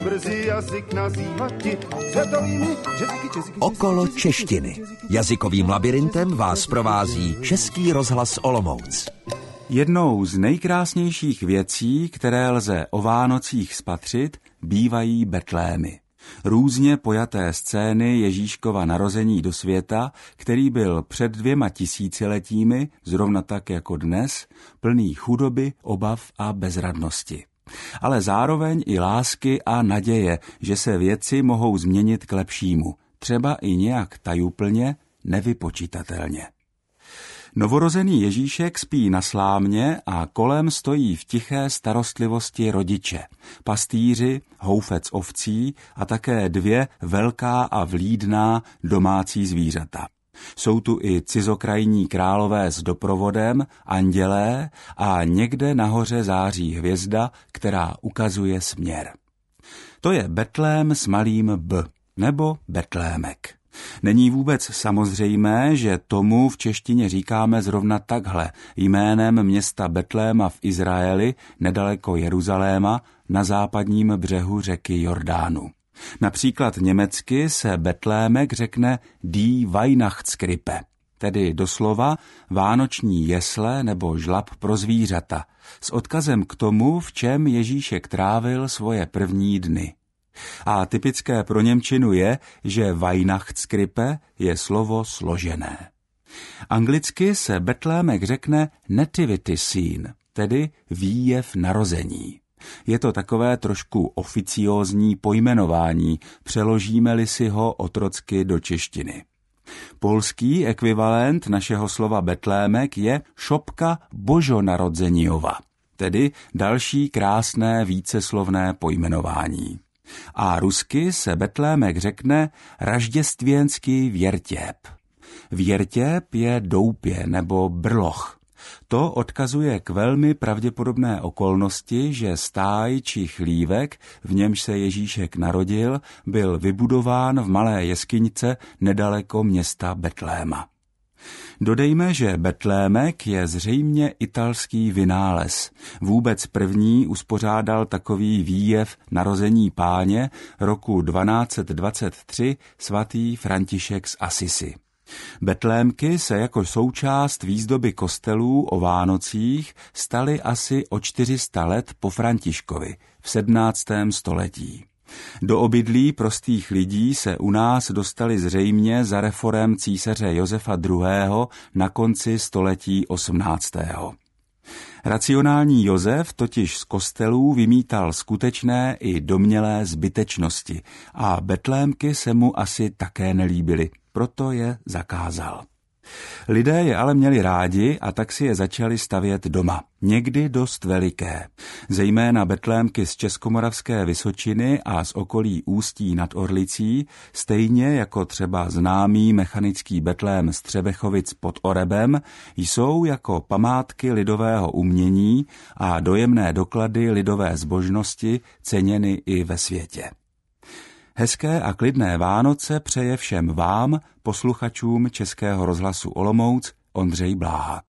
brzy jazyk nazývati světovými jazyky. Okolo češtiny. Jazykovým labirintem vás provází Český rozhlas Olomouc. Jednou z nejkrásnějších věcí, které lze o Vánocích spatřit, bývají betlémy. Různě pojaté scény Ježíškova narození do světa, který byl před 2000 letími, zrovna tak jako dnes, plný chudoby, obav a bezradnosti. Ale zároveň i lásky a naděje, že se věci mohou změnit k lepšímu, třeba i nějak tajuplně, nevypočitatelně. Novorozený Ježíšek spí na slámě a kolem stojí v tiché starostlivosti rodiče, pastýři, houfec ovcí a také 2 velká a vlídná domácí zvířata. Jsou tu i cizokrajní králové s doprovodem, andělé a někde nahoře září hvězda, která ukazuje směr. To je Betlém s malým B, nebo Betlémek. Není vůbec samozřejmé, že tomu v češtině říkáme zrovna takhle, jménem města Betléma v Izraeli, nedaleko Jeruzaléma, na západním břehu řeky Jordánu. Například německy se Betlémek řekne Die Weihnachtskrippe, tedy doslova vánoční jesle nebo žlab pro zvířata, s odkazem k tomu, v čem Ježíšek trávil svoje první dny. A typické pro němčinu je, že Weihnachtskrippe je slovo složené. Anglicky se Betlémek řekne nativity scene, tedy výjev narození. Je to takové trošku oficiózní pojmenování, přeložíme-li si ho otrocky do češtiny. Polský ekvivalent našeho slova Betlémek je šopka božonarodzeniova, tedy další krásné víceslovné pojmenování. A rusky se Betlémek řekne ražděstvěnský věrtěp. Věrtěp je doupě nebo brloch. To odkazuje k velmi pravděpodobné okolnosti, že stáj či chlívek, v němž se Ježíšek narodil, byl vybudován v malé jeskyňce nedaleko města Betléma. Dodejme, že Betlémek je zřejmě italský vynález. Vůbec první uspořádal takový výjev narození Páně roku 1223 svatý František z Assisi. Betlémky se jako součást výzdoby kostelů o Vánocích staly asi o 400 let po Františkovi v 17. století. Do obydlí prostých lidí se u nás dostali zřejmě za reforem císaře Josefa II. Na konci století 18. Racionální Josef totiž z kostelů vymítal skutečné i domnělé zbytečnosti a betlémky se mu asi také nelíbily, proto je zakázal. Lidé je ale měli rádi a tak si je začali stavět doma, někdy dost veliké. Zejména betlémky z Českomoravské Vysočiny a z okolí Ústí nad Orlicí, stejně jako třeba známý mechanický betlém z Třebechovic pod Orebem, jsou jako památky lidového umění a dojemné doklady lidové zbožnosti ceněny i ve světě. Hezké a klidné Vánoce přeje všem vám, posluchačům Českého rozhlasu Olomouc, Ondřej Bláha.